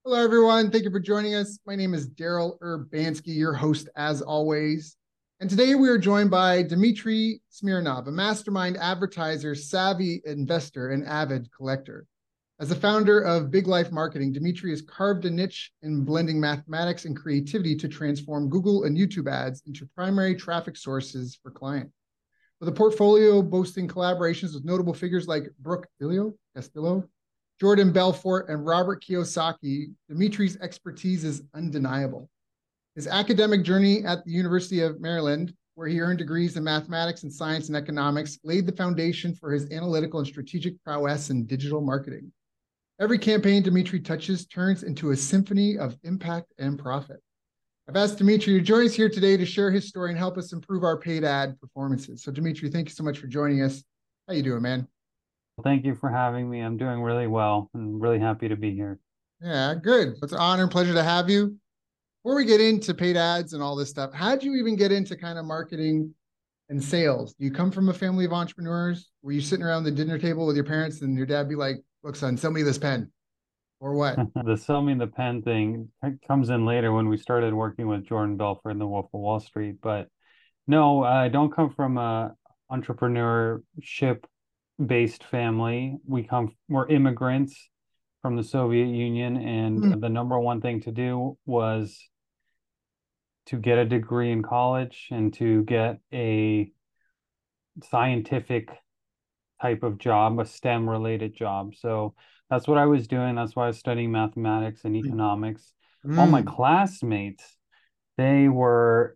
Hello, everyone. Thank you for joining us. My name is Daryl Urbanski, your host, as always. And today we are joined by Dmitry Smirnov, a mastermind advertiser, savvy investor, and avid collector. As the founder of Big Life Marketing, Dmitry has carved a niche in blending mathematics and creativity to transform Google and YouTube ads into primary traffic sources for clients. With a portfolio boasting collaborations with notable figures like Brooke Castillo, Jordan Belfort, and Robert Kiyosaki, Dimitri's expertise is undeniable. His academic journey at the University of Maryland, where he earned degrees in mathematics and science and economics, laid the foundation for his analytical and strategic prowess in digital marketing. Every campaign Dmitry touches turns into a symphony of impact and profit. I've asked Dmitry to join us here today to share his story and help us improve our paid ad performances. So Dmitry, thank you so much for joining us. How you doing, man? Thank you for having me. I'm doing really well and really happy to be here. Yeah, good. It's an honor and pleasure to have you. Before we get into paid ads and all this stuff, how did you even get into kind of marketing and sales? Do you come from a family of entrepreneurs? Were you sitting around the dinner table with your parents and your dad be like, look, son, sell me this pen or what? The sell me the pen thing comes in later when we started working with Jordan Belfort in the Wolf of Wall Street. But no, I don't come from a entrepreneurship based family. We're immigrants from the Soviet Union, and Hmm. the number one thing to do was to get a degree in college and to get a scientific type of job, a STEM related job. So that's what I was doing. That's why I was studying mathematics and economics. All my Mm. classmates, they were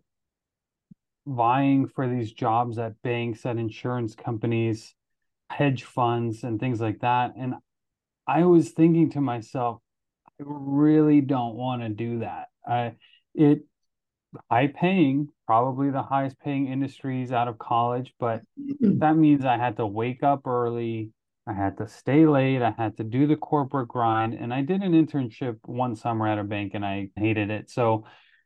vying for these jobs at banks, at insurance companies, hedge funds, and things like that. And I was thinking to myself, I really don't want to do that. It high paying, probably the highest paying industries out of college, but that means I had to wake up early. I had to stay late. I had to do the corporate grind. And I did an internship one summer at a bank and I hated it. So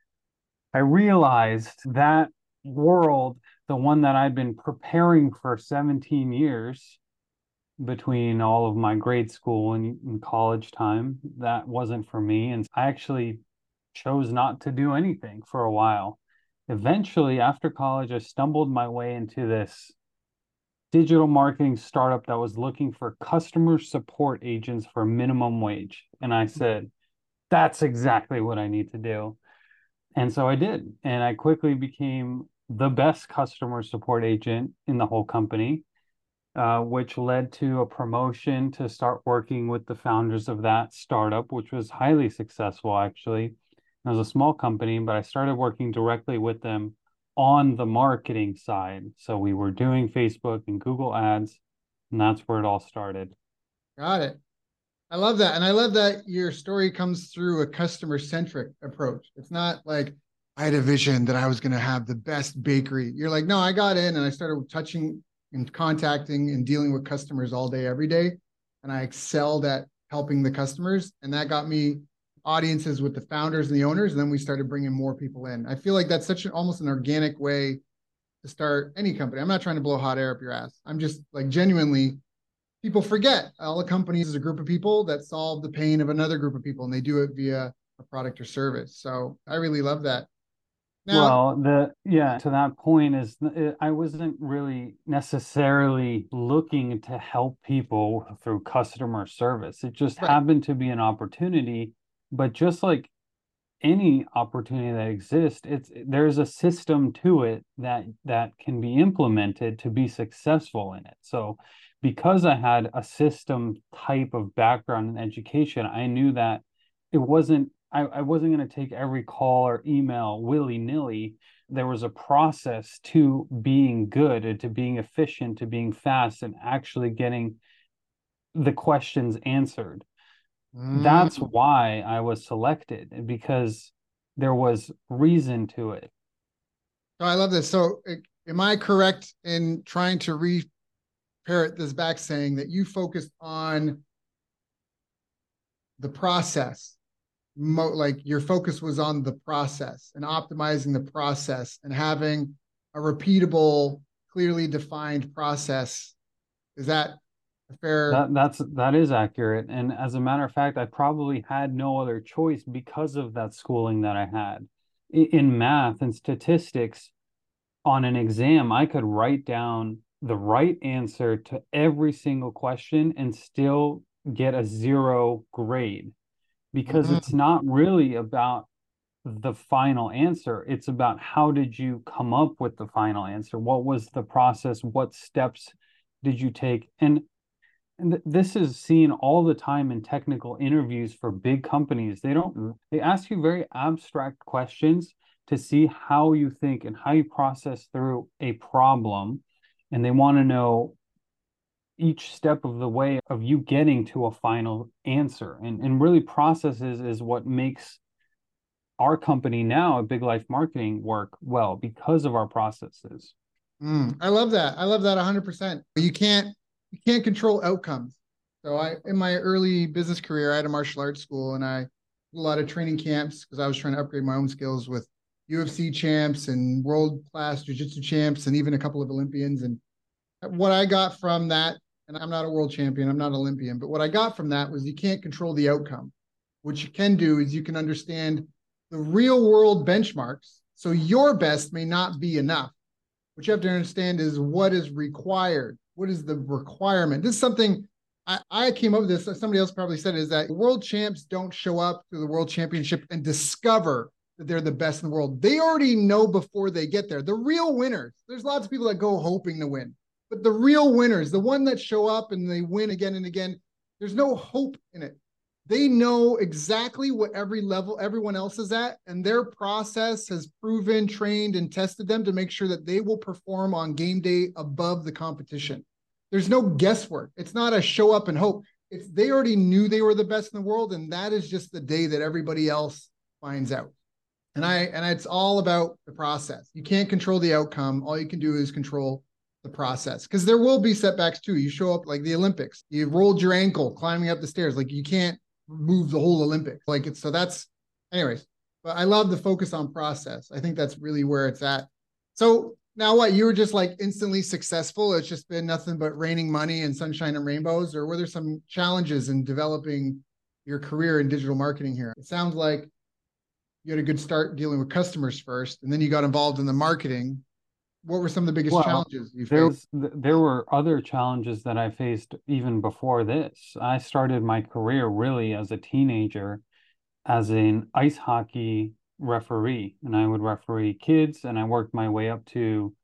I realized that world, the one that I'd been preparing for 17 years between all of my grade school and college time, that wasn't for me. And I actually chose not to do anything for a while. Eventually, after college, I stumbled my way into this digital marketing startup that was looking for customer support agents for minimum wage. And I said, that's exactly what I need to do. And so I did. And I quickly became the best customer support agent in the whole company, which led to a promotion to start working with the founders of that startup, which was highly successful, actually. It was a small company, but I started working directly with them on the marketing side. So we were doing Facebook and Google ads, and that's where it all started. Got it. I love that. And I love that your story comes through a customer centric approach. It's not like I had a vision that I was going to have the best bakery. You're like, no, I got in and I started touching and contacting and dealing with customers all day, every day. And I excelled at helping the customers. And that got me audiences with the founders and the owners. And then we started bringing more people in. I feel like that's such an almost an organic way to start any company. I'm not trying to blow hot air up your ass. I'm just like genuinely people forget all the companies is a group of people that solve the pain of another group of people and they do it via a product or service. So I really love that. Now, Well, to that point is I wasn't really necessarily looking to help people through customer service. It just right. happened to be an opportunity, but just like any opportunity that exists, there's a system to it that can be implemented to be successful in it. So because I had a system type of background in education, I knew that I wasn't going to take every call or email willy-nilly. There was a process to being good and to being efficient, to being fast and actually getting the questions answered. That's Mm. why I was selected because there was reason to it. So I love this. So am I correct in trying to parrot this back saying that you focused on the process? Like your focus was on the process and optimizing the process and having a repeatable, clearly defined process. Is that A fair. That is accurate. And as a matter of fact, I probably had no other choice because of that schooling that I had. In math and statistics, on an exam, I could write down the right answer to every single question and still get a zero grade because it's Mhm. not really about the final answer. It's about how did you come up with the final answer? What was the process? What steps did you take? And this is seen all the time in technical interviews for big companies. They ask you very abstract questions to see how you think and how you process through a problem. And they want to know each step of the way of you getting to a final answer. And really processes is what makes our company now at Big Life Marketing work well because of our processes. I love that. I love that 100%. You can't control outcomes. So in my early business career, I had a martial arts school and I did a lot of training camps because I was trying to upgrade my own skills with UFC champs and world class jiu-jitsu champs and even a couple of Olympians. And what I got from that, and I'm not a world champion, I'm not an Olympian, but what I got from that was you can't control the outcome. What you can do is you can understand the real world benchmarks. So your best may not be enough. What you have to understand is what is required. What is the requirement? This is something I came up with this. Somebody else probably said it, is that world champs don't show up to the world championship and discover that they're the best in the world. They already know before they get there. The real winners, there's lots of people that go hoping to win, but the real winners, the one that show up and they win again and again, there's no hope in it. They know exactly what every level everyone else is at, and their process has proven, trained, and tested them to make sure that they will perform on game day above the competition. There's no guesswork. It's not a show up and hope. It's they already knew they were the best in the world, and that is just the day that everybody else finds out. And it's all about the process. You can't control the outcome. All you can do is control the process because there will be setbacks too. You show up like the Olympics, you rolled your ankle climbing up the stairs. Like you can't move the whole Olympics. Like it's so that's anyways. But I love the focus on process. I think that's really where it's at. So now what? You were just like instantly successful. It's just been nothing but raining money and sunshine and rainbows, or were there some challenges in developing your career in digital marketing here? It sounds like you had a good start dealing with customers first, and then you got involved in the marketing. What were some of the biggest Well, challenges you faced? there were other challenges that I faced even before this. I started my career really as a teenager as an ice hockey referee, and I would referee kids, and I worked my way up to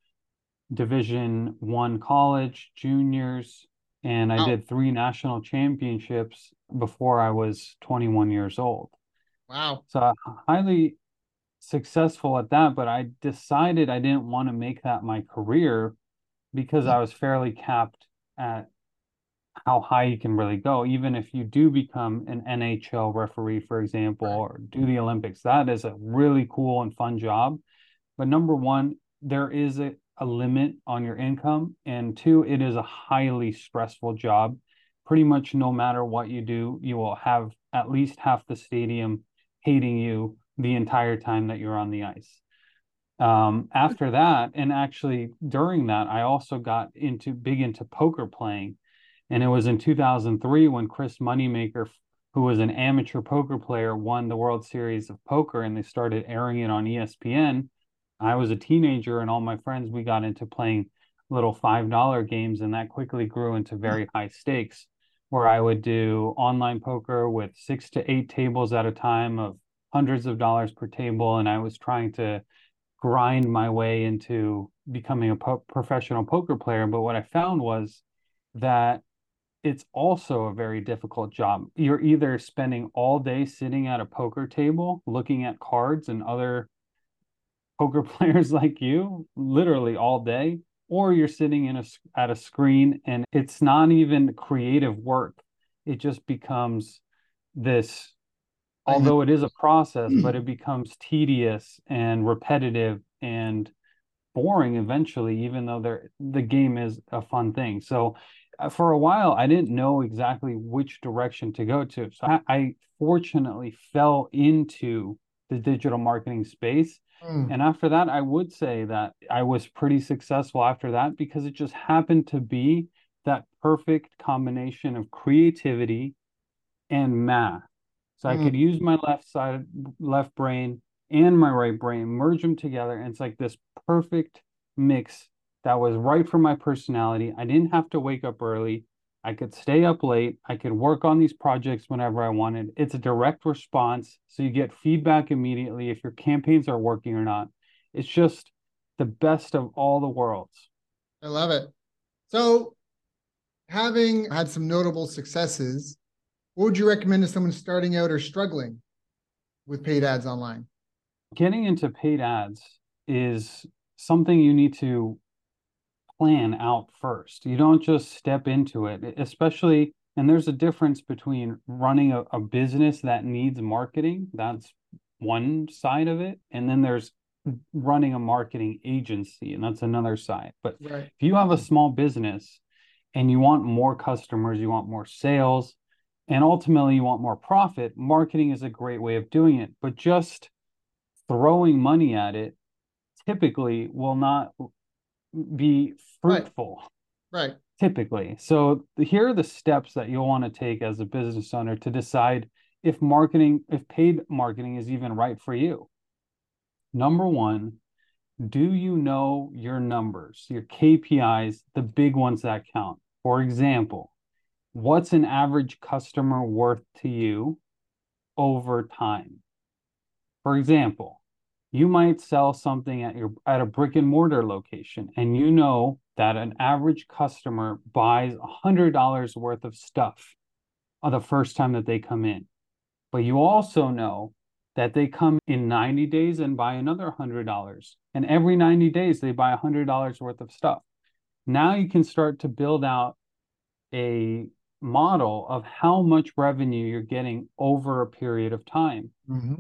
Division 1 college, juniors, and I Wow. did 3 national championships before I was 21 years old. Wow. So highly successful at that, but I decided I didn't want to make that my career because I was fairly capped at how high you can really go. Even if you do become an NHL referee, for example, Right. or do the Olympics, that is a really cool and fun job. But number one, there is a limit on your income. And two, it is a highly stressful job. Pretty much no matter what you do, you will have at least half the stadium hating you the entire time that you're on the ice. After that, and actually during that, I also got into poker playing. And it was in 2003 when Chris Moneymaker, who was an amateur poker player, won the World Series of Poker and they started airing it on ESPN. I was a teenager and all my friends, we got into playing little $5 games, and that quickly grew into very high stakes where I would do online poker with 6 to 8 tables at a time of hundreds of dollars per table. And I was trying to grind my way into becoming a professional poker player. But what I found was that it's also a very difficult job. You're either spending all day sitting at a poker table looking at cards and other poker players like you, literally all day, or you're sitting at a screen and it's not even creative work. It just becomes this, Thing. although it is a process, but it becomes tedious and repetitive and boring eventually, even though the game is a fun thing. So for a while, I didn't know exactly which direction to go to. So I fortunately fell into the digital marketing space. Mm. And after that, I would say that I was pretty successful after that because it just happened to be that perfect combination of creativity and math. So I could use my left brain and my right brain, merge them together. And it's like this perfect mix that was right for my personality. I didn't have to wake up early. I could stay up late. I could work on these projects whenever I wanted. It's a direct response. So you get feedback immediately if your campaigns are working or not. It's just the best of all the worlds. I love it. So, having had some notable successes, what would you recommend to someone starting out or struggling with paid ads online? Getting into paid ads is something you need to plan out first. You don't just step into it, especially, and there's a difference between running a business that needs marketing. That's one side of it. And then there's running a marketing agency, and that's another side. But if you have a small business and you want more customers, you want more sales, and ultimately you want more profit, marketing is a great way of doing it. But just throwing money at it typically will not be fruitful. Right. Typically. So here are the steps that you'll want to take as a business owner to decide if paid marketing is even right for you. Number one, do you know your numbers, your KPIs, the big ones that count? For example, what's an average customer worth to you over time? For example, you might sell something at a brick and mortar location, and you know that an average customer buys $100 worth of stuff on the first time that they come in. But you also know that they come in 90 days and buy another $100. And every 90 days, they buy $100 worth of stuff. Now you can start to build out a model of how much revenue you're getting over a period of time.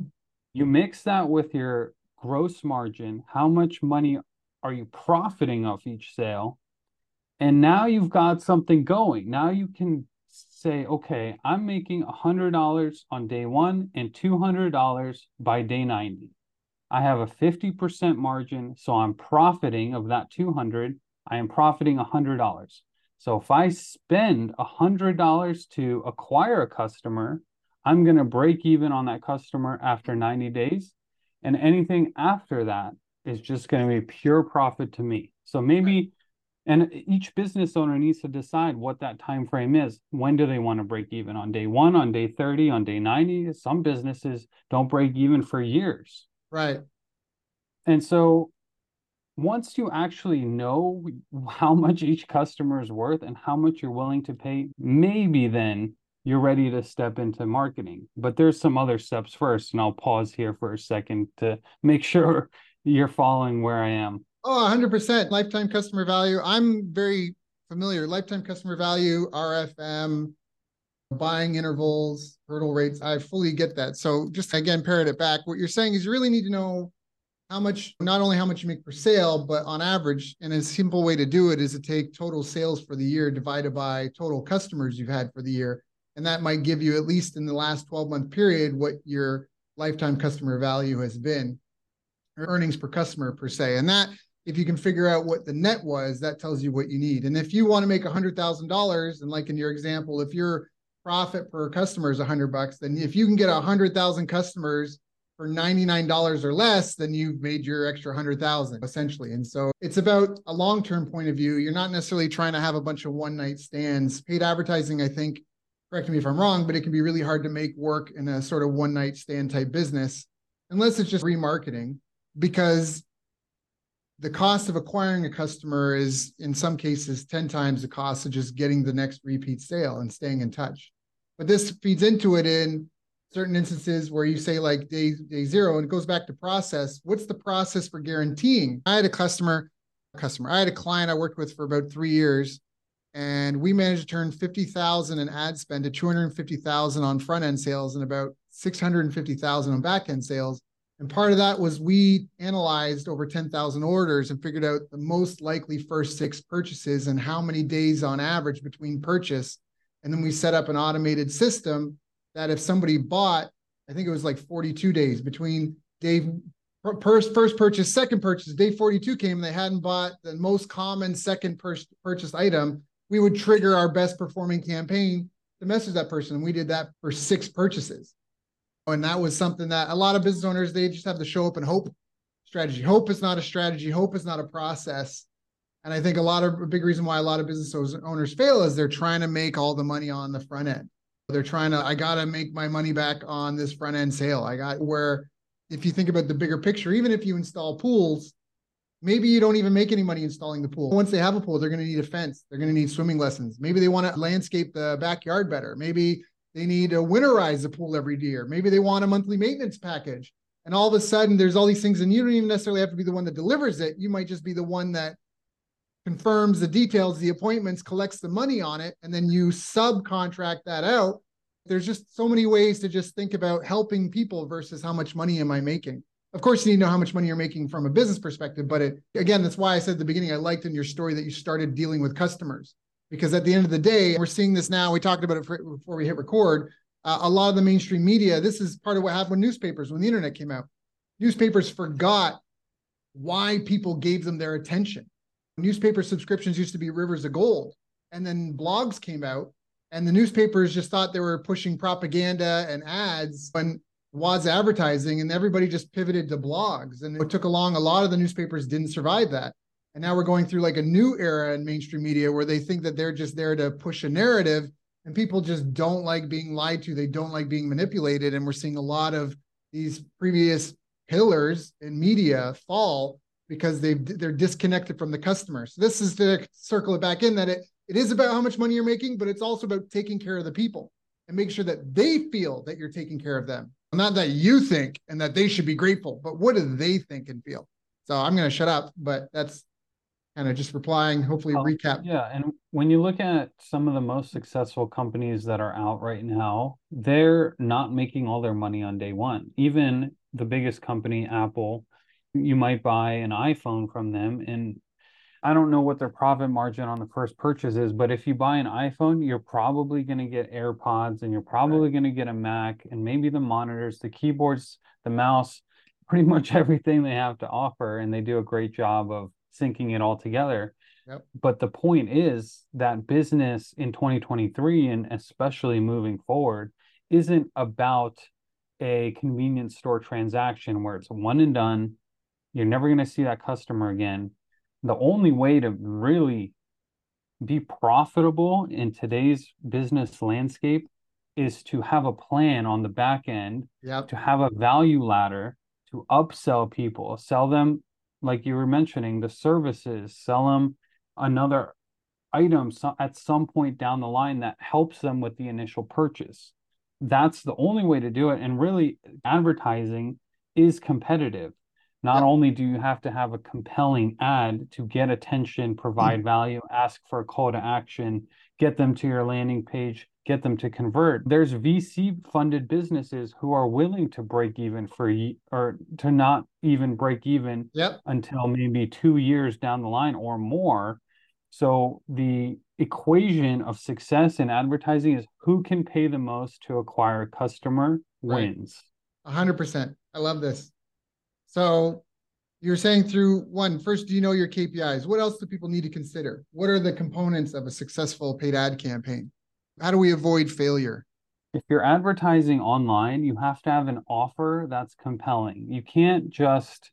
You mix that with your gross margin, how much money are you profiting off each sale? And now you've got something going. Now you can say, okay, I'm making $100 on day one and $200 by day 90. I have a 50% margin, so I'm profiting of that 200. I am profiting $100. So if I spend $100 to acquire a customer, I'm going to break even on that customer after 90 days. And anything after that is just going to be pure profit to me. So maybe, and each business owner needs to decide what that time frame is. When do they want to break even? On day one, on day 30, on day 90? Some businesses don't break even for years. Right. And so once you actually know how much each customer is worth and how much you're willing to pay, maybe then you're ready to step into marketing. But there's some other steps first, and I'll pause here for a second to make sure you're following where I am. Oh, 100%. Lifetime customer value. I'm very familiar. Lifetime customer value, RFM, buying intervals, hurdle rates. I fully get that. So just again, parrot it back. What you're saying is you really need to know how much, not only how much you make per sale, but on average. And a simple way to do it is to take total sales for the year divided by total customers you've had for the year. And that might give you, at least in the last 12-month period, what your lifetime customer value has been, or earnings per customer per se. And that, if you can figure out what the net was, that tells you what you need. And if you want to make $100,000, and like in your example, if your profit per customer is $100, then if you can get 100,000 customers for $99 or less, then you've made your extra 100,000 essentially. And so it's about a long-term point of view. You're not necessarily trying to have a bunch of one-night stands. Paid advertising, I think, correct me if I'm wrong, but it can be really hard to make work in a sort of one-night stand type business, unless it's just remarketing, because the cost of acquiring a customer is in some cases 10 times the cost of just getting the next repeat sale and staying in touch. But this feeds into it in certain instances where you say like day zero, and it goes back to process. What's the process for guaranteeing? I had a client I worked with for about 3 years, and we managed to turn 50,000 in ad spend to 250,000 on front end sales and about 650,000 on back end sales. And part of that was we analyzed over 10,000 orders and figured out the most likely first 6 purchases and how many days on average between purchase. And then we set up an automated system that if somebody bought, I think it was like 42 days between first purchase, second purchase, day 42 came, and they hadn't bought the most common second purchased item, we would trigger our best performing campaign to message that person. And we did that for 6 purchases. And that was something that a lot of business owners, they just have the show up and hope strategy. Hope is not a strategy. Hope is not a process. And I think a big reason why a lot of business owners fail is they're trying to make all the money on the front end. They're trying to, I got to make my money back on this front end sale. Where if you think about the bigger picture, even if you install pools, maybe you don't even make any money installing the pool. Once they have a pool, they're going to need a fence. They're going to need swimming lessons. Maybe they want to landscape the backyard better. Maybe they need to winterize the pool every year. Maybe they want a monthly maintenance package. And all of a sudden, there's all these things, and you don't even necessarily have to be the one that delivers it. You might just be the one that confirms the details, the appointments, collects the money on it, and then you subcontract that out. There's just so many ways to just think about helping people versus how much money am I making. Of course, you need to know how much money you're making from a business perspective, but again, that's why I said at the beginning, I liked in your story that you started dealing with customers, because at the end of the day, we're seeing this now. We talked about it before we hit record. A lot of the mainstream media, this is part of what happened with newspapers when the internet came out. Newspapers forgot why people gave them their attention. Newspaper subscriptions used to be rivers of gold, and then blogs came out, and the newspapers just thought they were pushing propaganda and ads when was advertising, and everybody just pivoted to blogs. And it took along, a lot of the newspapers didn't survive that. And now we're going through like a new era in mainstream media where they think that they're just there to push a narrative, and people just don't like being lied to. They don't like being manipulated. And we're seeing a lot of these previous pillars in media fall because they're disconnected from the customer. So this is to circle it back in that it is about how much money you're making, but it's also about taking care of the people and make sure that they feel that you're taking care of them. Not that you think and that they should be grateful, but what do they think and feel? So I'm going to shut up, but that's kind of just replying, hopefully recap. Yeah. And when you look at some of the most successful companies that are out right now, they're not making all their money on day one. Even the biggest company, Apple, you might buy an iPhone from them, and I don't know what their profit margin on the first purchase is, but if you buy an iPhone, you're probably going to get AirPods, and you're probably going to get a Mac, and maybe the monitors, the keyboards, the mouse, pretty much everything they have to offer. And they do a great job of syncing it all together. Yep. But the point is that business in 2023, and especially moving forward, isn't about a convenience store transaction where it's one and done. You're never going to see that customer again. The only way to really be profitable in today's business landscape is to have a plan on the back end, Yep. to have a value ladder, to upsell people, sell them, like you were mentioning, the services, sell them another item at some point down the line that helps them with the initial purchase. That's the only way to do it. And really, advertising is competitive. Not only do you have to have a compelling ad to get attention, provide value, ask for a call to action, get them to your landing page, get them to convert. There's VC funded businesses who are willing to break even or to not even break even until maybe 2 years down the line or more. So the equation of success in advertising is who can pay the most to acquire a customer wins. 100%. I love this. So you're saying first, do you know your KPIs? What else do people need to consider? What are the components of a successful paid ad campaign? How do we avoid failure? If you're advertising online, you have to have an offer that's compelling. You can't just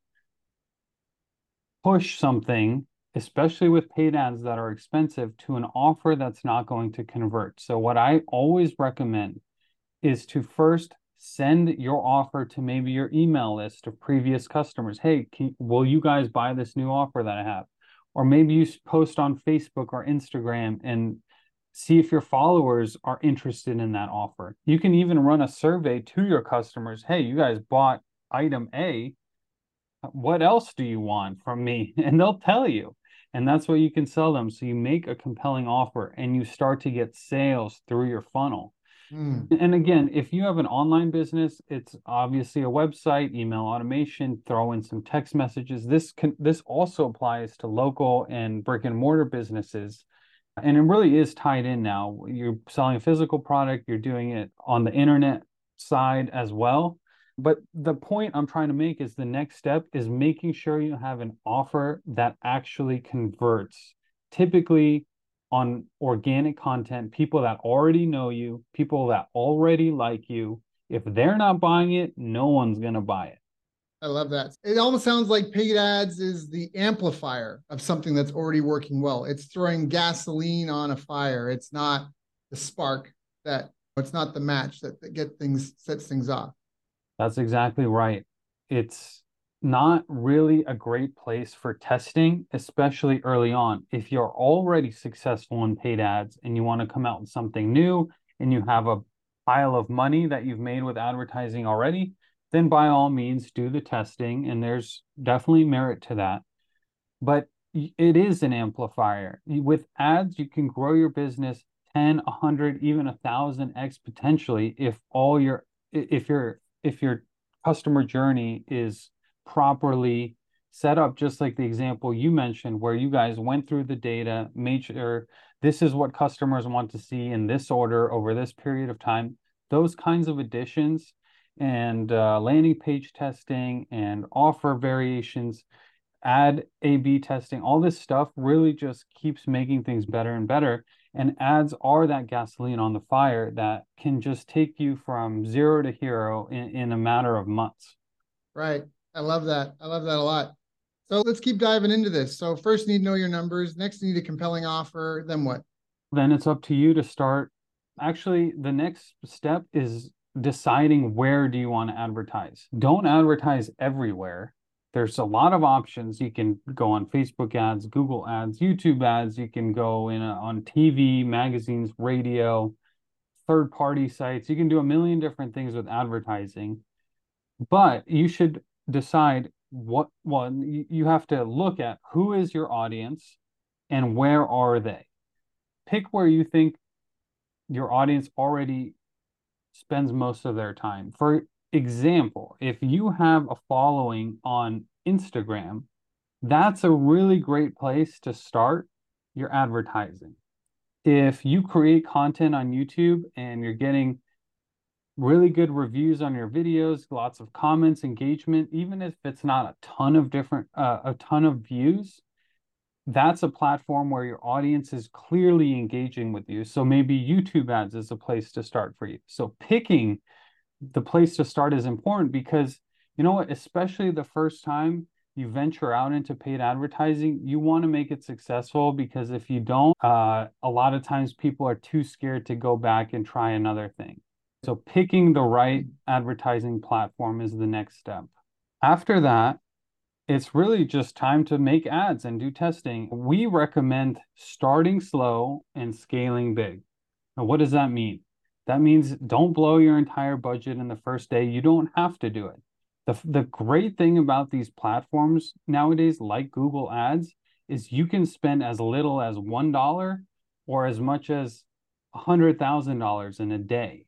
push something, especially with paid ads that are expensive, to an offer that's not going to convert. So what I always recommend is to first send your offer to maybe your email list of previous customers. Hey, will you guys buy this new offer that I have? Or maybe you post on Facebook or Instagram and see if your followers are interested in that offer. You can even run a survey to your customers. Hey, you guys bought item A. What else do you want from me? And they'll tell you. And that's what you can sell them. So you make a compelling offer and you start to get sales through your funnel. And again, if you have an online business, it's obviously a website, email automation, throw in some text messages. This also applies to local and brick and mortar businesses. And it really is tied in now. You're selling a physical product, you're doing it on the internet side as well. But the point I'm trying to make is the next step is making sure you have an offer that actually converts. Typically, on organic content, people that already know you, people that already like you. If they're not buying it, no one's going to buy it. I love that. It almost sounds like paid ads is the amplifier of something that's already working well. It's throwing gasoline on a fire. It's not the spark that, it's not the match that sets things off. That's exactly right. It's not really a great place for testing, especially early on. If you're already successful in paid ads and you want to come out with something new and you have a pile of money that you've made with advertising already, then by all means do the testing, and there's definitely merit to that. But it is an amplifier. With ads, you can grow your business 10, 100, even 1,000x potentially if your customer journey is properly set up, just like the example you mentioned, where you guys went through the data, made sure this is what customers want to see in this order over this period of time. Those kinds of additions and landing page testing and offer variations, ad A/B testing, all this stuff really just keeps making things better and better. And ads are that gasoline on the fire that can just take you from zero to hero in a matter of months. Right. I love that. I love that a lot. So let's keep diving into this. So first, you need to know your numbers. Next, you need a compelling offer. Then what? Then it's up to you to start. Actually, the next step is deciding where do you want to advertise. Don't advertise everywhere. There's a lot of options. You can go on Facebook ads, Google ads, YouTube ads. You can go on TV, magazines, radio, third-party sites. You can do a million different things with advertising. But you should decide what one you have to look at who is your audience and where are they. Pick where you think your audience already spends most of their time. For example, if you have a following on Instagram, that's a really great place to start your advertising. If you create content on YouTube and you're getting really good reviews on your videos, lots of comments, engagement, even if it's not a ton of views, that's a platform where your audience is clearly engaging with you. So maybe YouTube ads is a place to start for you. So picking the place to start is important because, you know what, especially the first time you venture out into paid advertising, you want to make it successful, because if you don't, a lot of times people are too scared to go back and try another thing. So picking the right advertising platform is the next step. After that, it's really just time to make ads and do testing. We recommend starting slow and scaling big. Now, what does that mean? That means don't blow your entire budget in the first day. You don't have to do it. The great thing about these platforms nowadays, like Google Ads, is you can spend as little as $1 or as much as $100,000 in a day.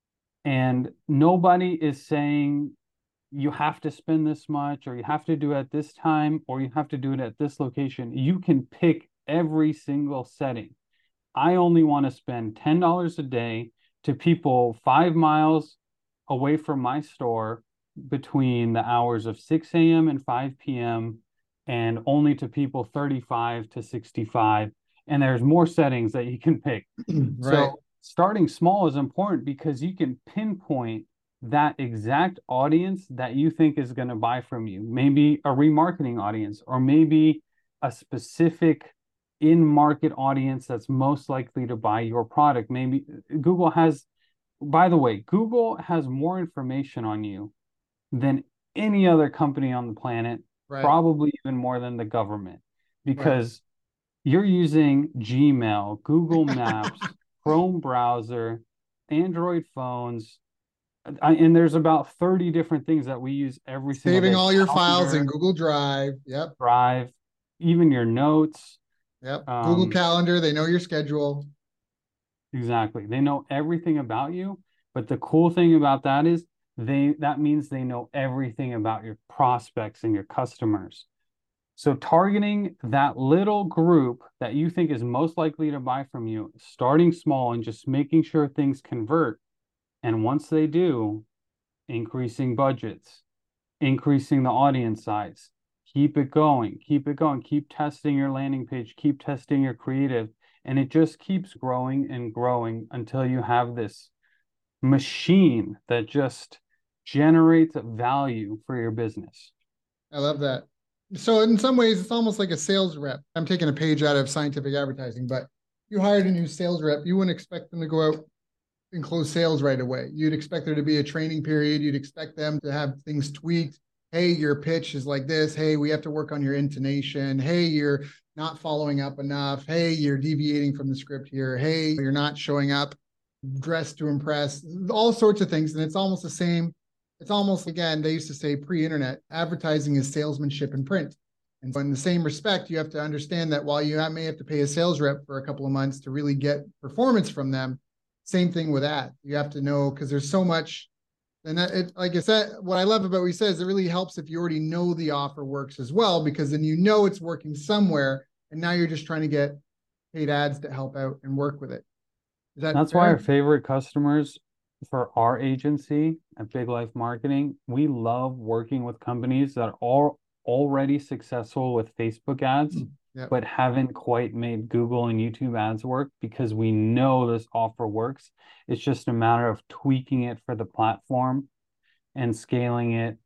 And nobody is saying you have to spend this much, or you have to do it at this time, or you have to do it at this location. You can pick every single setting. I only want to spend $10 a day to people 5 miles away from my store between the hours of 6 a.m. and 5 p.m., and only to people 35 to 65. And there's more settings that you can pick. Right. So starting small is important because you can pinpoint that exact audience that you think is going to buy from you. Maybe a remarketing audience, or maybe a specific in-market audience that's most likely to buy your product. Maybe Google has, by the way, Google has more information on you than any other company on the planet, Right. Probably even more than the government, because you're using Gmail, Google Maps, Chrome browser, Android phones, and there's about 30 different things that we use every single day. Saving all your files in Google Drive. Yep. Drive, even your notes. Yep. Google Calendar, they know your schedule. Exactly. They know everything about you. But the cool thing about that is that means they know everything about your prospects and your customers. So targeting that little group that you think is most likely to buy from you, starting small and just making sure things convert. And once they do, increasing budgets, increasing the audience size, keep it going, keep testing your landing page, keep testing your creative. And it just keeps growing and growing until you have this machine that just generates value for your business. I love that. So in some ways, it's almost like a sales rep. I'm taking a page out of scientific advertising, but you hired a new sales rep, you wouldn't expect them to go out and close sales right away. You'd expect there to be a training period. You'd expect them to have things tweaked. Hey, your pitch is like this. Hey, we have to work on your intonation. Hey, you're not following up enough. Hey, you're deviating from the script here. Hey, you're not showing up dressed to impress, all sorts of things. And it's almost the same. It's almost, again, they used to say pre-internet, advertising is salesmanship in print. And so in the same respect, you have to understand that while you may have to pay a sales rep for a couple of months to really get performance from them, same thing with that. You have to know, because there's so much. And that, it, like I said, what I love about what he says, it really helps if you already know the offer works as well, because then you know it's working somewhere. And now you're just trying to get paid ads to help out and work with it. Is that That's fair? why our favorite customers for our agency at Big Life Marketing, we love working with companies that are already successful with Facebook ads, Yep. but haven't quite made Google and YouTube ads work, because we know this offer works. It's just a matter of tweaking it for the platform and scaling it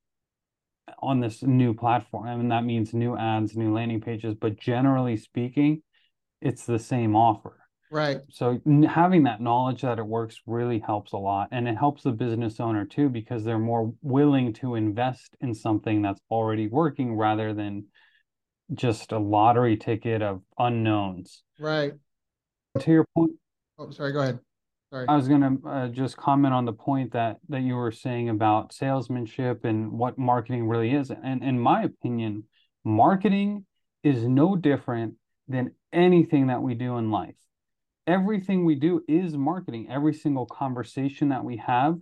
on this new platform. I mean, that means new ads, new landing pages, but generally speaking, it's the same offer. Right. So having that knowledge that it works really helps a lot. And it helps the business owner too, because they're more willing to invest in something that's already working rather than just a lottery ticket of unknowns. Right. To your point, Oh, sorry, go ahead. Sorry. I was going to just comment on the point that you were saying about salesmanship and what marketing really is. And in my opinion, marketing is no different than anything that we do in life. Everything we do is marketing. Every single conversation that we have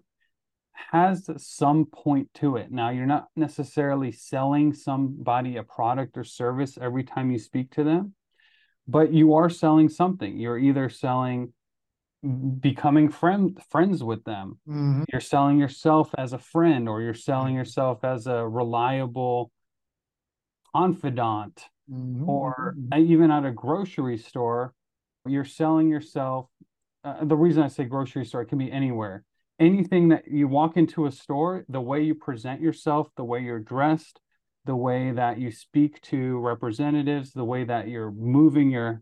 has some point to it. Now, you're not necessarily selling somebody a product or service every time you speak to them, but you are selling something. You're either selling becoming friends with them. Mm-hmm. You're selling yourself as a friend, or you're selling yourself as a reliable confidant, Mm-hmm. or even at a grocery store, you're selling yourself. The reason I say grocery store, it can be anywhere. Anything that you walk into a store, the way you present yourself, the way you're dressed, the way that you speak to representatives, the way that you're moving your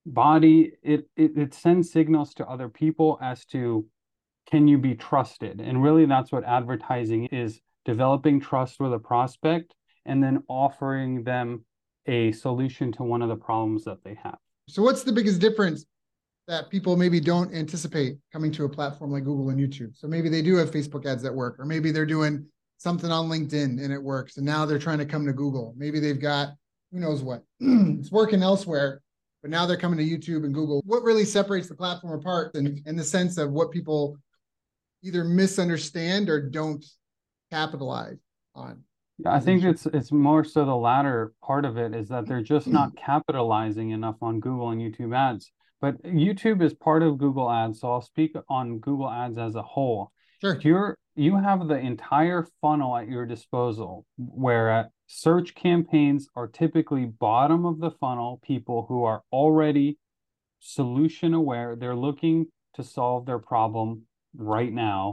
body, it sends signals to other people as to, can you be trusted? And really that's what advertising is: developing trust with a prospect and then offering them a solution to one of the problems that they have. So what's the biggest difference that people maybe don't anticipate coming to a platform like Google and YouTube? So maybe they do have Facebook ads that work, or maybe they're doing something on LinkedIn and it works, and now they're trying to come to Google. Maybe they've got, who knows what, it's working elsewhere, but now they're coming to YouTube and Google. What really separates the platform apart in the sense of what people either misunderstand or don't capitalize on? I think it's more so the latter part of it, is that they're just not capitalizing enough on Google and YouTube ads. But YouTube is part of Google Ads, so I'll speak on Google Ads as a whole. Sure. You have the entire funnel at your disposal, where search campaigns are typically bottom of the funnel, people who are already solution aware. They're looking to solve their problem right now.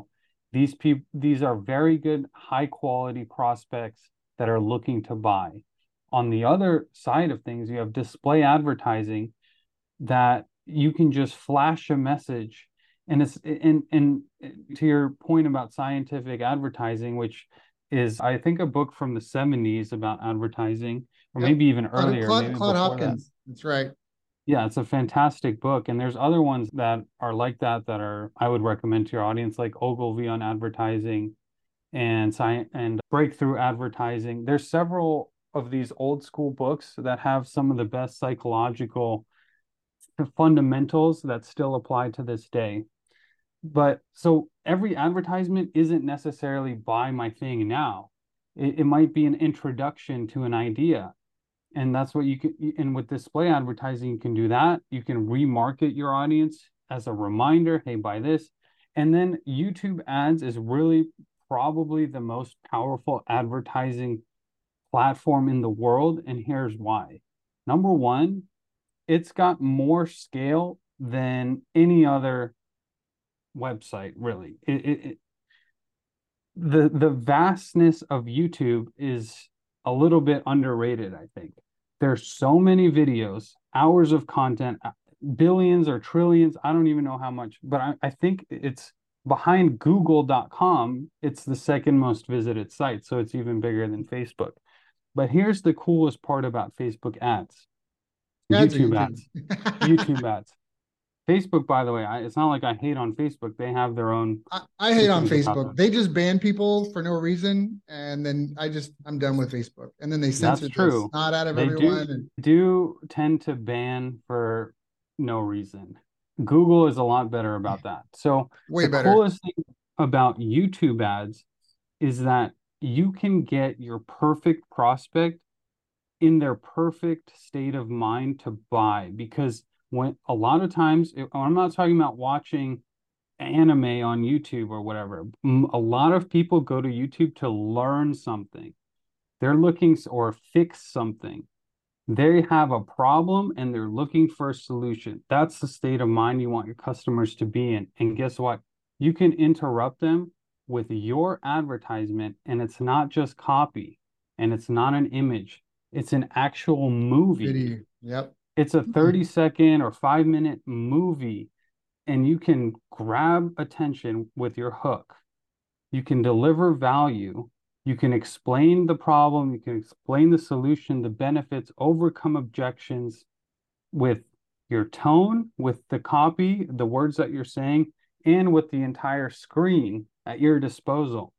These are very good, high quality prospects that are looking to buy. On the other side of things, you have display advertising that you can just flash a message. And it's and to your point about scientific advertising, which is, I think, a book from the 70s about advertising, or maybe even earlier, maybe Claude before Hopkins. that. That's right. Yeah, it's a fantastic book. And there's other ones that are like that are, I would recommend to your audience, like Ogilvy on advertising and science and breakthrough advertising. There's several of these old school books that have some of the best psychological fundamentals that still apply to this day. But so every advertisement isn't necessarily buy my thing now. It might be an introduction to an idea. And that's what you can, and with display advertising, you can do that. You can remarket your audience as a reminder, hey, buy this. And then YouTube ads is really probably the most powerful advertising platform in the world. And here's why. Number one, it's got more scale than any other website, really. The vastness of YouTube is a little bit underrated, I think. There's so many videos, hours of content, billions or trillions, I don't even know how much, but I think it's behind google.com, it's the second most visited site, so it's even bigger than Facebook. But here's the coolest part about Facebook ads. Ads or YouTube YouTube? ads. YouTube ads. Facebook, by the way, it's not like I hate on Facebook. They have their own I hate on things about Facebook. them. They just ban people for no reason, and then I'm done with Facebook. And then they That's censored this, true. not out of They everyone. And do tend to ban for no reason. Google is a lot better about that. So way the better. coolest thing about YouTube ads is that you can get your perfect prospect in their perfect state of mind to buy, because when a lot of times, I'm not talking about watching anime on YouTube or whatever. A lot of people go to YouTube to learn something. They're looking or fix something. They have a problem and they're looking for a solution. That's the state of mind you want your customers to be in. And guess what? You can interrupt them with your advertisement, and it's not just copy and it's not an image, it's an actual movie. Video. Yep. It's a 30-second or 5-minute movie, and you can grab attention with your hook. You can deliver value. You can explain the problem. You can explain the solution, the benefits, overcome objections with your tone, with the copy, the words that you're saying, and with the entire screen at your disposal.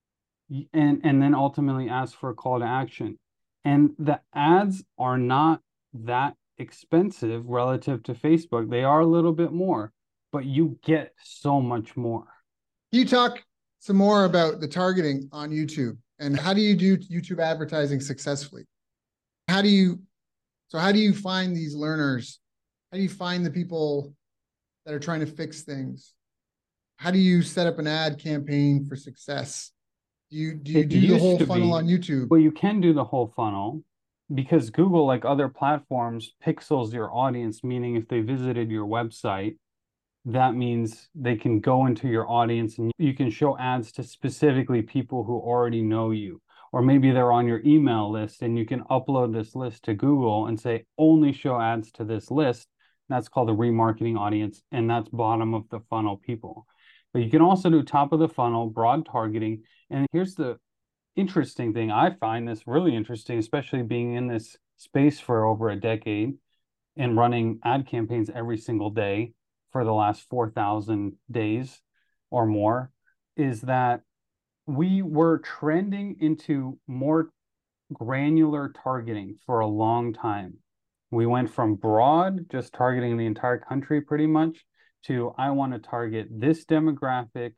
And then ultimately ask for a call to action. And the ads are not that expensive relative to Facebook. They are a little bit more, but you get so much more. Can you talk some more about the targeting on YouTube and how do you do YouTube advertising successfully? How do you find these learners? How do you find the people that are trying to fix things? How do you set up an ad campaign for success? Do you do It the used whole to funnel be, on YouTube? well, you can do the whole funnel because Google, like other platforms, pixels your audience, meaning if they visited your website, that means they can go into your audience and you can show ads to specifically people who already know you. Or maybe they're on your email list and you can upload this list to Google and say, only show ads to this list. That's called a remarketing audience, and that's bottom of the funnel people. But you can also do top of the funnel, broad targeting. And here's the interesting thing. I find this really interesting, especially being in this space for over a decade and running ad campaigns every single day for the last 4,000 days or more, is that we were trending into more granular targeting for a long time. We went from broad, just targeting the entire country pretty much, to I want to target this demographic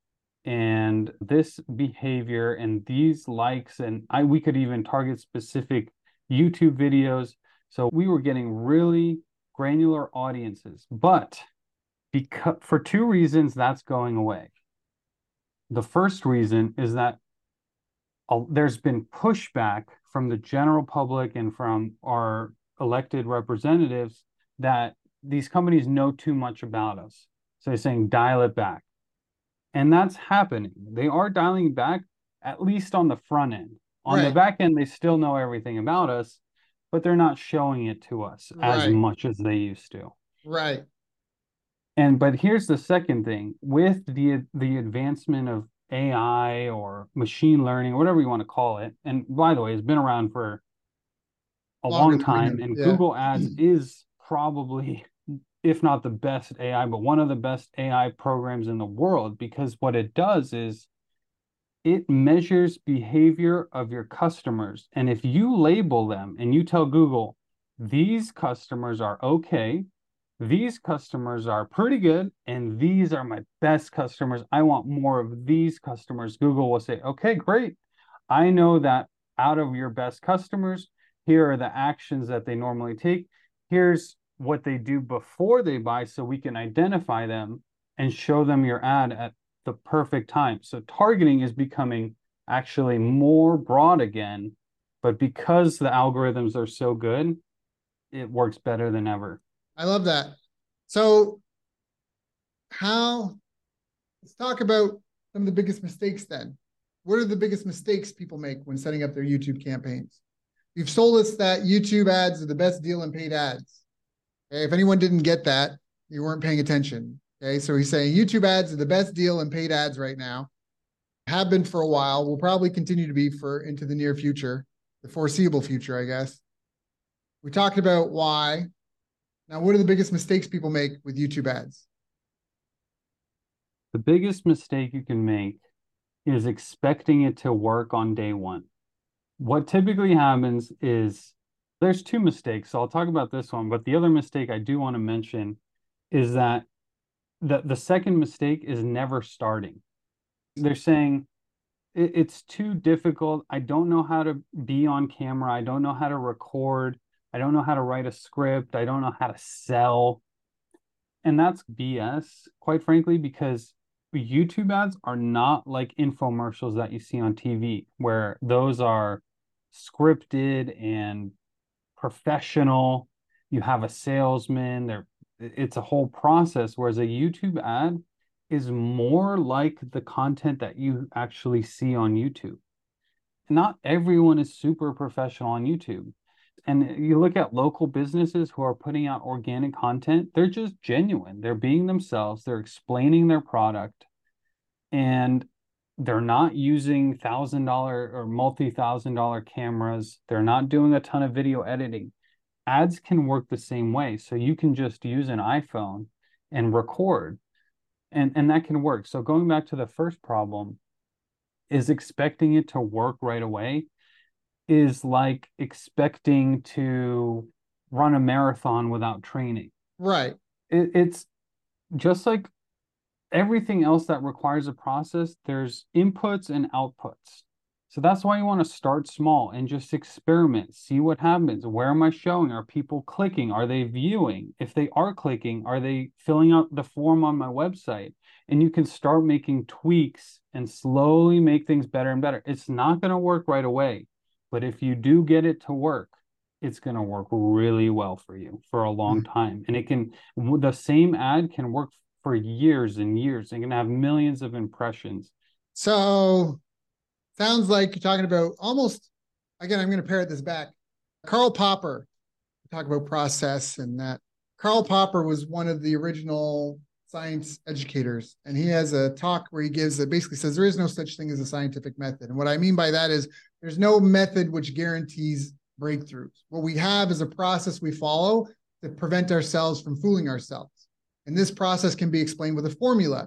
and this behavior and these likes, and we could even target specific YouTube videos. So we were getting really granular audiences, but because for two reasons that's going away. The first reason is that there's been pushback from the general public and from our elected representatives that these companies know too much about us. So they're saying dial it back. And that's happening. They are dialing back, at least on the front end. On the Right. back end, they still know everything about us, but they're not showing it to us as Right. much as they used to. Right. But here's the second thing. With the advancement of AI or machine learning, whatever you want to call it, and by the way, it's been around for a Longer long than we time, have. and Yeah. Google Ads is probably, if not the best AI, but one of the best AI programs in the world, because what it does is it measures behavior of your customers. And if you label them and you tell Google, these customers are okay, these customers are pretty good, and these are my best customers, I want more of these customers, Google will say, okay, great. I know that out of your best customers, here are the actions that they normally take. Here's what they do before they buy so we can identify them and show them your ad at the perfect time. So targeting is becoming actually more broad again, but because the algorithms are so good, it works better than ever. I love that. So how, let's talk about some of the biggest mistakes then. What are the biggest mistakes people make when setting up their YouTube campaigns? You've sold us that YouTube ads are the best deal in paid ads. Okay, if anyone didn't get that, you weren't paying attention. Okay, so he's saying YouTube ads are the best deal in paid ads right now. Have been for a while, will probably continue to be for into the near future, the foreseeable future, I guess. We talked about why. Now, what are the biggest mistakes people make with YouTube ads? The biggest mistake you can make is expecting it to work on day one. What typically happens is there's two mistakes. So I'll talk about this one, but the other mistake I do want to mention is that the second mistake is never starting. They're saying it's too difficult. I don't know how to be on camera. I don't know how to record. I don't know how to write a script. I don't know how to sell. And that's BS, quite frankly, because YouTube ads are not like infomercials that you see on TV, where those are scripted and professional. You have a salesman. It's a whole process, whereas a YouTube ad is more like the content that you actually see on YouTube. Not everyone is super professional on YouTube. And you look at local businesses who are putting out organic content, they're just genuine. They're being themselves, they're explaining their product, and they're not using $1,000 or multi-$1,000 cameras. They're not doing a ton of video editing. Ads can work the same way. So you can just use an iPhone and record, and that can work. So going back to the first problem, is expecting it to work right away is like expecting to run a marathon without training. Right. It's just like everything else that requires a process, there's inputs and outputs. So that's why you want to start small and just experiment, see what happens. Where am I showing? Are people clicking? Are they viewing? If they are clicking, are they filling out the form on my website? And you can start making tweaks and slowly make things better and better. It's not going to work right away, but if you do get it to work, it's going to work really well for you for a long time. And the same ad can work for years and years and can have millions of impressions. So sounds like you're talking about almost, again, I'm going to parrot this back. Karl Popper, talk about process and that. Karl Popper was one of the original science educators, and he has a talk where he basically says there is no such thing as a scientific method. And what I mean by that is there's no method which guarantees breakthroughs. What we have is a process we follow to prevent ourselves from fooling ourselves. And this process can be explained with a formula.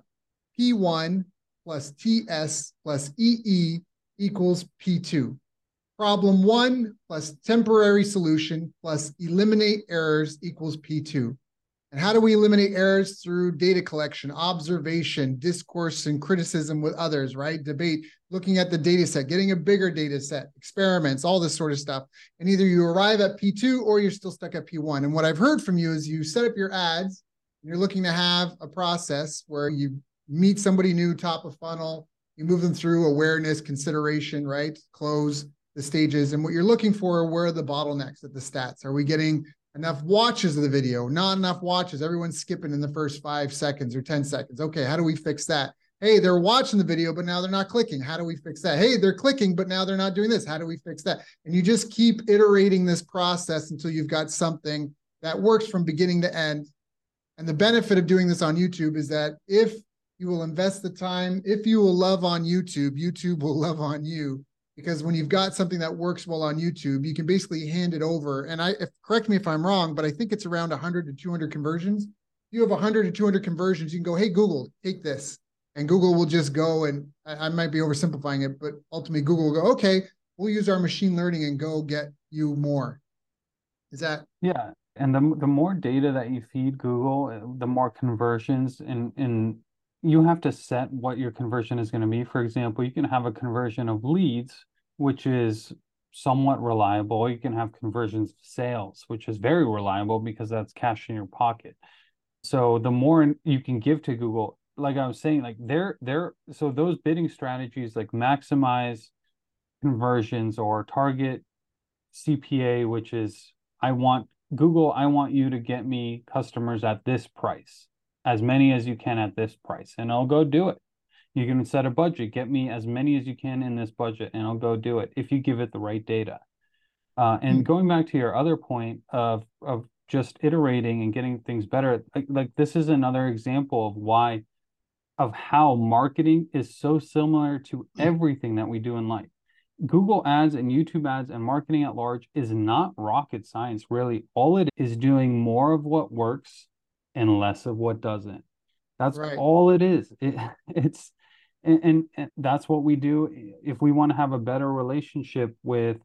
P1 plus TS plus EE equals P2. Problem 1 plus temporary solution plus eliminate errors equals P2. And how do we eliminate errors? Through data collection, observation, discourse, and criticism with others, right? Debate, looking at the data set, getting a bigger data set, experiments, all this sort of stuff. And either you arrive at P2 or you're still stuck at P1. And what I've heard from you is you set up your ads, and you're looking to have a process where you meet somebody new, top of funnel, you move them through awareness, consideration, right? Close the stages. And what you're looking for, where are the bottlenecks at the stats? Are we getting enough watches of the video? Not enough watches. Everyone's skipping in the first 5 seconds or 10 seconds. Okay, how do we fix that? Hey, they're watching the video, but now they're not clicking. How do we fix that? Hey, they're clicking, but now they're not doing this. How do we fix that? And you just keep iterating this process until you've got something that works from beginning to end. And the benefit of doing this on YouTube is that if you will invest the time, if you will love on YouTube, YouTube will love on you. Because when you've got something that works well on YouTube, you can basically hand it over. And correct me if I'm wrong, but I think it's around 100 to 200 conversions. If you have 100 to 200 conversions, you can go, hey, Google, take this. And Google will just go, and I might be oversimplifying it, but ultimately Google will go, okay, we'll use our machine learning and go get you more. Is that? Yeah. And the more data that you feed Google, the more conversions, and you have to set what your conversion is going to be. For example, you can have a conversion of leads, which is somewhat reliable. You can have conversions of sales, which is very reliable because that's cash in your pocket. So the more you can give to Google, like I was saying, like so those bidding strategies like maximize conversions or target CPA, which is I want Google, I want you to get me customers at this price, as many as you can at this price, and I'll go do it. You can set a budget, get me as many as you can in this budget, and I'll go do it if you give it the right data. And going back to your other point of just iterating and getting things better, like this is another example of how marketing is so similar to everything that we do in life. Google ads and YouTube ads and marketing at large is not rocket science, really. All it is doing more of what works and less of what doesn't. That's Right. all it is. It's and that's what we do if we want to have a better relationship with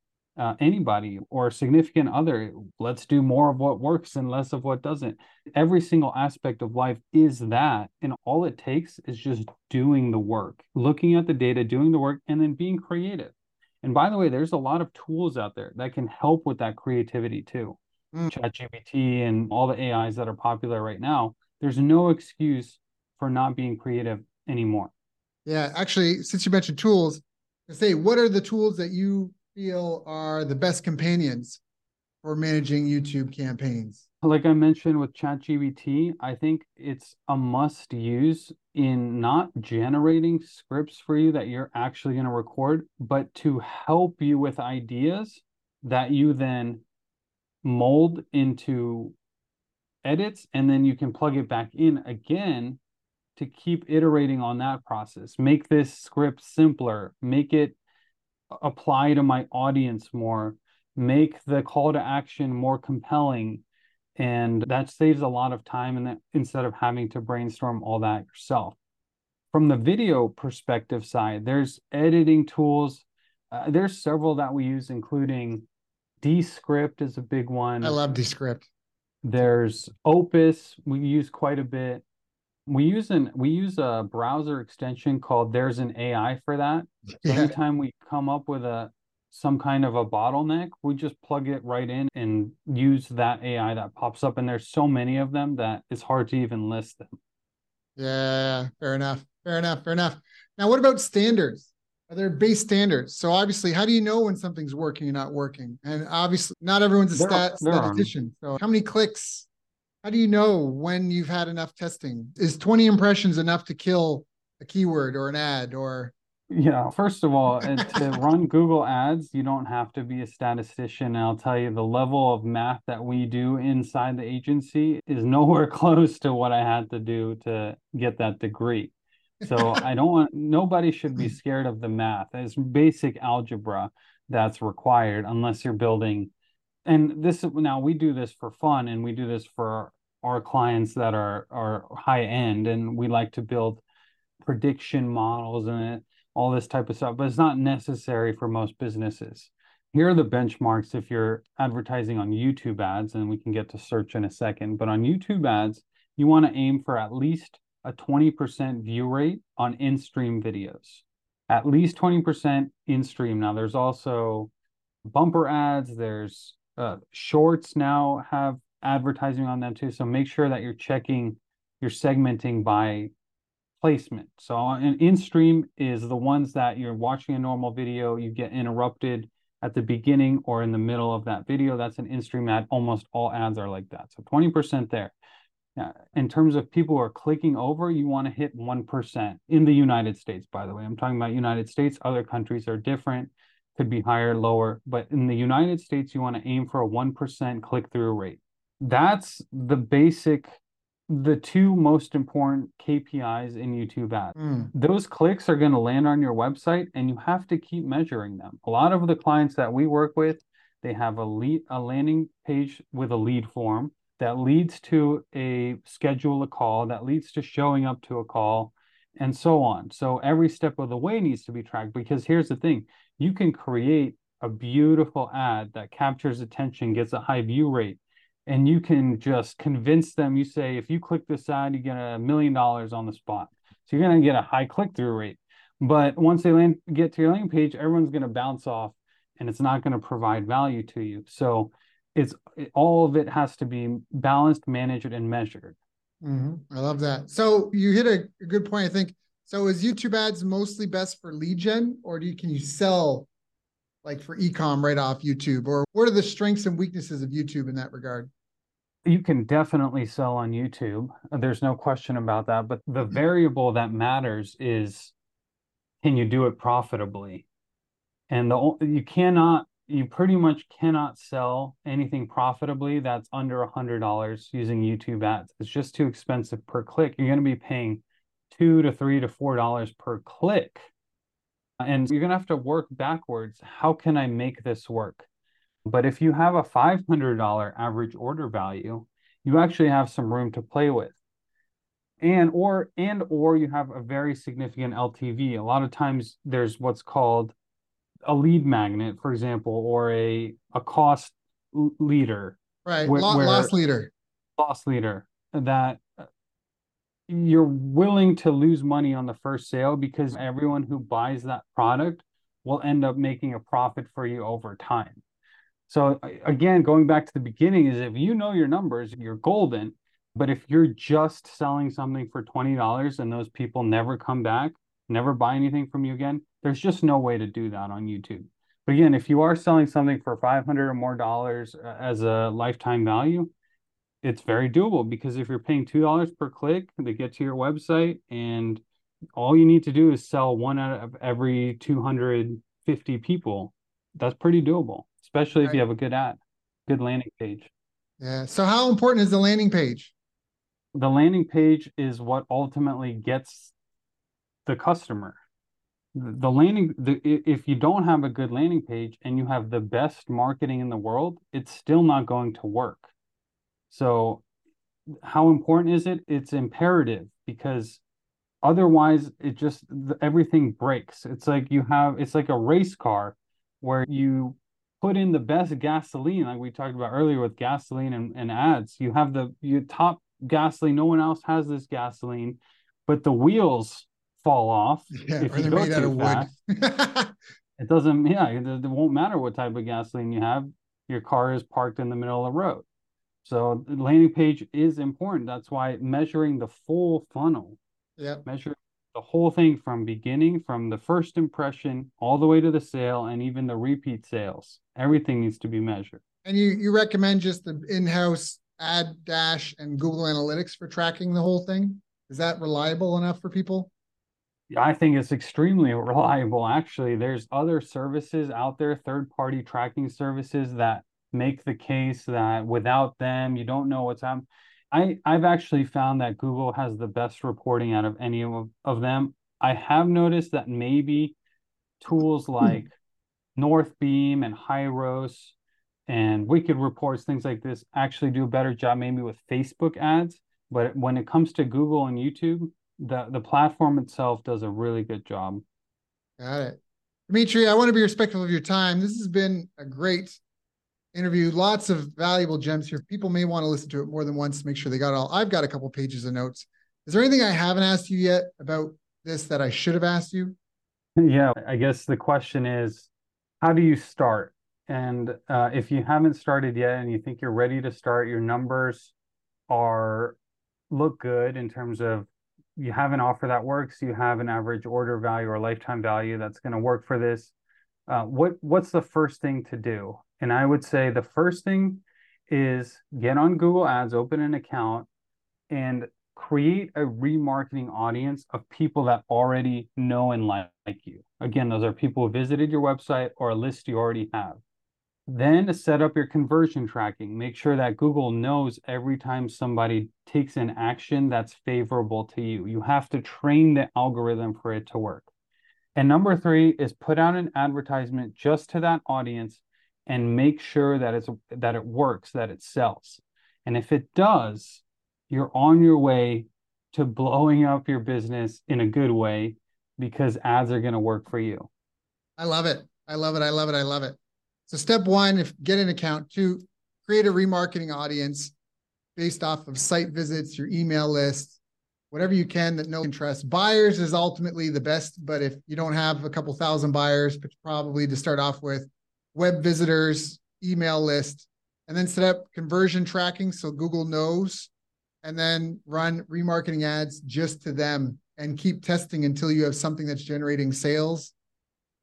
anybody or a significant other. Let's do more of what works and less of what doesn't. Every single aspect of life is that, and all it takes is just doing the work, looking at the data, doing the work, and then being creative. And by the way, there's a lot of tools out there that can help with that creativity too. ChatGPT and all the AIs that are popular right now. There's no excuse for not being creative anymore. Yeah, actually, since you mentioned tools, I say, what are the tools that you feel are the best companions for managing YouTube campaigns? Like I mentioned with ChatGPT, I think it's a must use in not generating scripts for you that you're actually going to record, but to help you with ideas that you then mold into edits, and then you can plug it back in again to keep iterating on that process. Make this script simpler, make it apply to my audience more, make the call to action more compelling. And that saves a lot of time and instead of having to brainstorm all that yourself. From the video perspective side, there's editing tools. There's several that we use, including Descript is a big one. I love Descript. There's Opus we use quite a bit. We use a browser extension called There's an AI for that. So Yeah. anytime we come up with some kind of a bottleneck, we just plug it right in and use that AI that pops up. And there's so many of them that it's hard to even list them. Yeah, fair enough. Fair enough. Fair enough. Now, what about standards? Are there base standards? So obviously, how do you know when something's working or not working? And obviously, not everyone's a statistician. So how many clicks? How do you know when you've had enough testing? Is 20 impressions enough to kill a keyword or an ad? Or Yeah, first of all, to run Google Ads, you don't have to be a statistician. And I'll tell you, the level of math that we do inside the agency is nowhere close to what I had to do to get that degree. So nobody should be scared of the math. It's basic algebra that's required unless you're building. And now we do this for fun and we do this for our clients that are high end, and we like to build prediction models and all this type of stuff, but it's not necessary for most businesses. Here are the benchmarks if you're advertising on YouTube ads, and we can get to search in a second. But on YouTube ads, you want to aim for at least a 20% view rate on in-stream videos. At least 20% in-stream. Now, there's also bumper ads. There's shorts now have advertising on them too. So make sure that you're segmenting by placement. So in-stream is the ones that you're watching a normal video, you get interrupted at the beginning or in the middle of that video. That's an in-stream ad. Almost all ads are like that. So 20% there. In terms of people who are clicking over, you want to hit 1% in the United States, by the way. I'm talking about United States. Other countries are different, could be higher, lower. But in the United States, you want to aim for a 1% click-through rate. That's the two most important KPIs in YouTube ads. Those clicks are going to land on your website, and you have to keep measuring them. A lot of the clients that we work with, they have a landing page with a lead form that leads to a schedule a call, that leads to showing up to a call, and so on. So every step of the way needs to be tracked, because here's the thing. You can create a beautiful ad that captures attention, gets a high view rate, and you can just convince them. You say, if you click this ad, you get $1 million on the spot. So you're going to get a high click-through rate. But once they get to your landing page, everyone's going to bounce off, and it's not going to provide value to you. So all of it has to be balanced, managed, and measured. I love that. So you hit a good point, I think. So is YouTube ads mostly best for lead gen, or can you sell like for ecom right off YouTube? Or what are the strengths and weaknesses of YouTube in that regard? You can definitely sell on YouTube. There's no question about that. But the variable that matters is, can you do it profitably? And you pretty much cannot sell anything profitably that's under $100 using YouTube ads. It's just too expensive per click. You're going to be paying $2 to $3 to $4 per click. And you're going to have to work backwards. How can I make this work? But if you have a $500 average order value, you actually have some room to play with. And or you have a very significant LTV. A lot of times there's what's called a lead magnet, for example, or a cost leader, Right. where Loss leader. loss leader, that you're willing to lose money on the first sale because everyone who buys that product will end up making a profit for you over time. So again, going back to the beginning, is if you know your numbers, you're golden. But if you're just selling something for $20 and those people never come back, never buy anything from you again, there's just no way to do that on YouTube. But again, if you are selling something for $500 or more as a lifetime value, it's very doable, because if you're paying $2 per click to get to your website, and all you need to do is sell one out of every 250 people, that's pretty doable, especially if you Right. have a good landing page. Yeah. So how important is the landing page? The landing page is what ultimately gets the customer. If you don't have a good landing page and you have the best marketing in the world, it's still not going to work. So how important is it? It's imperative, because otherwise everything breaks. It's like a race car where you put in the best gasoline, like we talked about earlier with gasoline and ads. You have your top gasoline, no one else has this gasoline, but the wheels fall off Yeah. if Or you they're go made out too of wood. fast. It doesn't, yeah, it won't matter what type of gasoline you have. Your car is parked in the middle of the road. So the landing page is important. That's why measuring the full funnel, Yeah. measure the whole thing from from the first impression all the way to the sale, and even the repeat sales. Everything needs to be measured. And you recommend just the in-house ad dash and Google Analytics for tracking the whole thing? Is that reliable enough for people? I think it's extremely reliable. Actually, there's other services out there, third-party tracking services, that make the case that without them, you don't know what's happening. I've actually found that Google has the best reporting out of any of them. I have noticed that maybe tools like Northbeam and Hyros and Wicked Reports, things like this, actually do a better job maybe with Facebook ads. But when it comes to Google and YouTube, the platform itself does a really good job. Got it. Dimitri, I want to be respectful of your time. This has been a great interview. Lots of valuable gems here. People may want to listen to it more than once to make sure they got it all. I've got a couple pages of notes. Is there anything I haven't asked you yet about this that I should have asked you? Yeah, I guess the question is, how do you start? And if you haven't started yet and you think you're ready to start, your numbers are look good in terms of, you have an offer that works, you have an average order value or lifetime value that's going to work for this. What's the first thing to do? And I would say the first thing is get on Google Ads, open an account, and create a remarketing audience of people that already know and like you. Again, those are people who visited your website or a list you already have. Then set up your conversion tracking. Make sure that Google knows every time somebody takes an action that's favorable to you. You have to train the algorithm for it to work. And number three is put out an advertisement just to that audience and make sure that it works, that it sells. And if it does, you're on your way to blowing up your business in a good way, because ads are going to work for you. I love it. I love it. I love it. I love it. So step one, if get an account. Two, create a remarketing audience based off of site visits, your email list, whatever you can that no one can trust. Buyers is ultimately the best, but if you don't have a couple thousand buyers, but probably to start off with, web visitors, email list, and then set up conversion tracking so Google knows, and then run remarketing ads just to them and keep testing until you have something that's generating sales.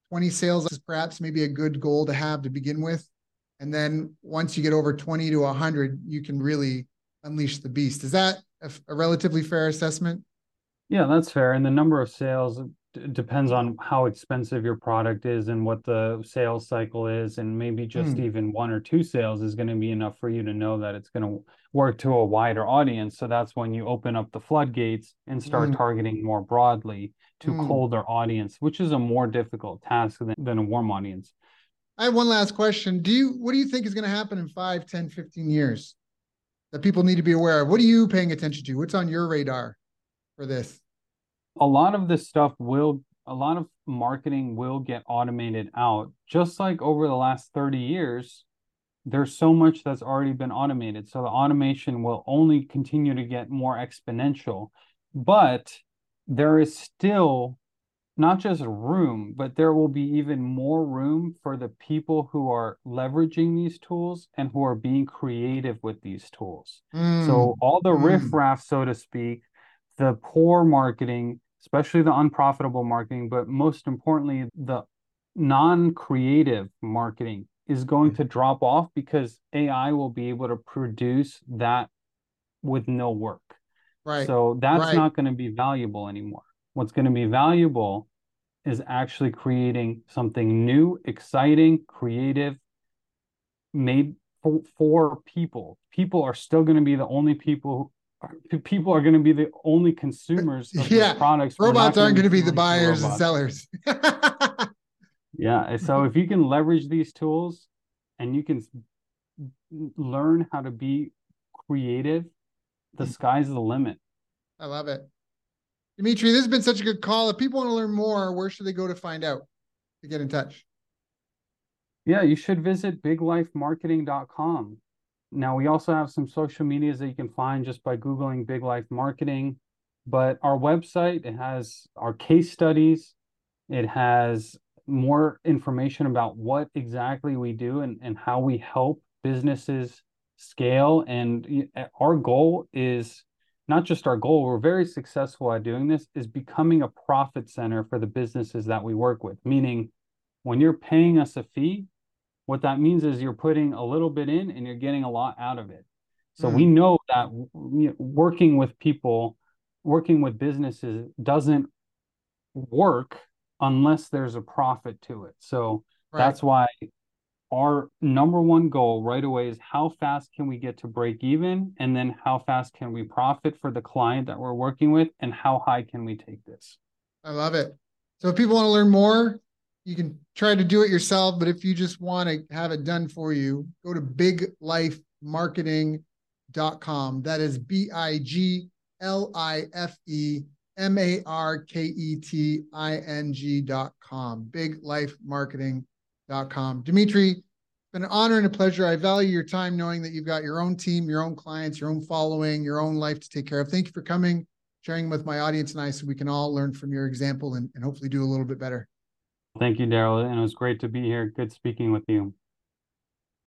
20 sales is perhaps maybe a good goal to have to begin with. And then once you get over 20 to 100, you can really unleash the beast. Is that a relatively fair assessment? Yeah, that's fair. And the number of sales depends on how expensive your product is and what the sales cycle is. And maybe just even one or two sales is going to be enough for you to know that it's going to work to a wider audience. So that's when you open up the floodgates and start targeting more broadly to colder audience, which is a more difficult task than a warm audience. I have one last question. What do you think is going to happen in 5, 10, 15 years that people need to be aware of? What are you paying attention to? What's on your radar for this? A lot of this stuff a lot of marketing will get automated out. Just like over the last 30 years, there's so much that's already been automated. So the automation will only continue to get more exponential. But there is still not just room, but there will be even more room for the people who are leveraging these tools and who are being creative with these tools. So all the riffraff, so to speak, the poor marketing, especially the unprofitable marketing, but most importantly, the non-creative marketing is going to drop off because AI will be able to produce that with no work. Right. So that's not going to be valuable anymore. What's going to be valuable is actually creating something new, exciting, creative, made for people. People are still going to be the only people are going to be the only consumers of these products. Robots aren't going to be the buyers and sellers. Yeah. So if you can leverage these tools and you can learn how to be creative, the sky's the limit. I love it. Dimitri, this has been such a good call. If people want to learn more, where should they go to find out, to get in touch? Yeah, you should visit biglifemarketing.com. Now, we also have some social medias that you can find just by Googling Big Life Marketing. But our website, it has our case studies. It has more information about what exactly we do and how we help businesses scale. And our goal is not just our goal, we're very successful at doing this, is becoming a profit center for the businesses that we work with. Meaning, when you're paying us a fee, what that means is you're putting a little bit in and you're getting a lot out of it. So we know that working with people, working with businesses doesn't work unless there's a profit to it. So that's why our number one goal right away is how fast can we get to break even? And then how fast can we profit for the client that we're working with? And how high can we take this? I love it. So if people want to learn more, you can try to do it yourself. But if you just want to have it done for you, go to biglifemarketing.com. That is biglifemarketing.com. biglifemarketing.com. Dimitri, it's been an honor and a pleasure. I value your time knowing that you've got your own team, your own clients, your own following, your own life to take care of. Thank you for coming, sharing with my audience and I, so we can all learn from your example and hopefully do a little bit better. Thank you, Daryl. And it was great to be here. Good speaking with you.